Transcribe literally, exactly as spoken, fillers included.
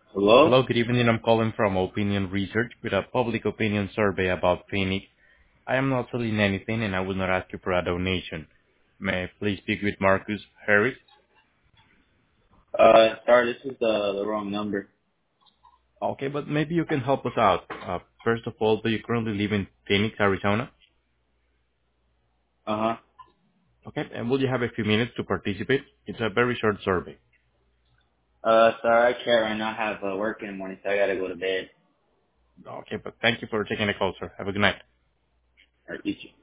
Hello? Hello, good evening. I'm calling from Opinion Research with a public opinion survey about Phoenix. I am not selling anything and I will not ask you for a donation. May I please speak with Marcus Harris? Uh, sorry, this is the, the wrong number. Okay, but maybe you can help us out. Uh, first of all, do you currently live in Phoenix, Arizona? Uh-huh. Okay, and will you have a few minutes to participate? It's a very short survey. Uh, sorry, I can't right now. I have uh, work in the morning, so I gotta go to bed. Okay, but thank you for taking the call, sir. Have a good night. Or you